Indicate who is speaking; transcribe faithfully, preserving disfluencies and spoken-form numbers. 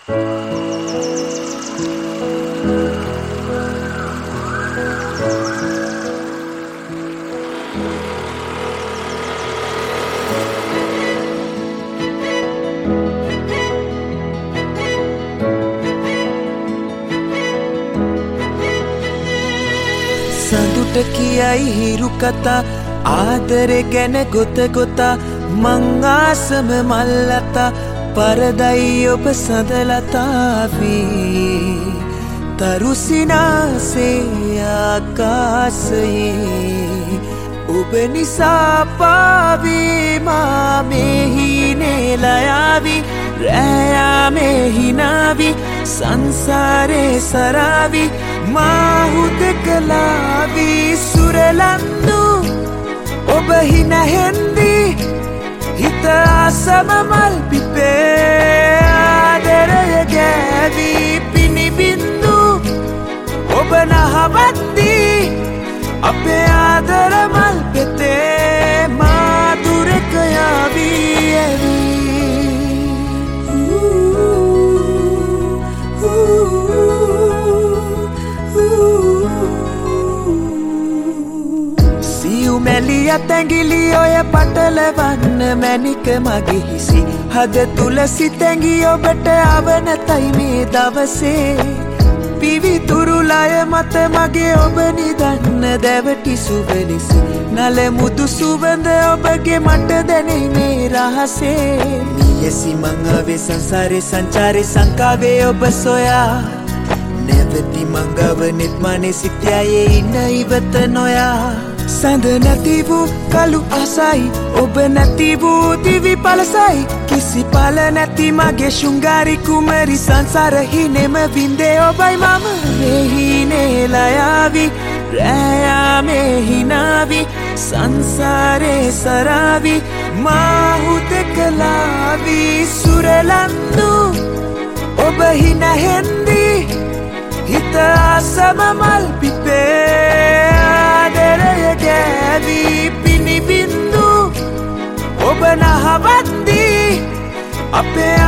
Speaker 1: සඳුට කියයි හිරු කතා ආදරේ ගැන ගොත ගොතා මං ආසම මල්ලතා පරදයි ඔබ සඳලතාවී තරුසිනාසේ ආකාශයේ ඔබ නිසා පාවී මා මෙහිනේ ලයාවි රැයා මෙහිනාවි සංසාරේ සරාවි මා හුදකලාවි සුරලන්දු ඔබ හින හෙන්දි හිත ආසම මල් පිපේ ආදරය ගෑවි පිනිබින්දු ඔබ නහවද්දි අපේ ආදර මල් පෙතේ මා දුරක යාවි ඇවි මැලිය තැඟිලි ඔය පටලවන්න මැනික මගේ හිසි හද තුල සිතැඟි ඔබට අවනතයි මේ දවසේ පිවිතුරුලය මත මගේ ඔබ නිදන්න දැවටි සුවලෙසි නලමුදු සුවඳ ඔබගේ මට දැනෙයි මේ රහසේ නියසි මං ආවේ සංසාරේ සංචාරේ සංකාවේ ඔබ සොයා නැවති මංගව නිත්මානේ සිත්යායේ ඉන්න ඉවත නොයා සඳ නැති වූ කළු අසයි ඔබ නැති වූ දිවි පලසයි කිසි පල නැති මගේ ශුංගාරි කුමරි සංසාර හිනෙම වින්දේ ඔබයි මම මෙහිනේ ලයාවි රැයා මෙහිනාවි සංසාරේ සරාවි මා හුදකලාවි සුරලන්දු ඔබ හින හෙන්දි හිත ආසම මල් පිපේ ආදරය ගෑවි පිනිබින්දු ඔබ නහවද්දි අපේ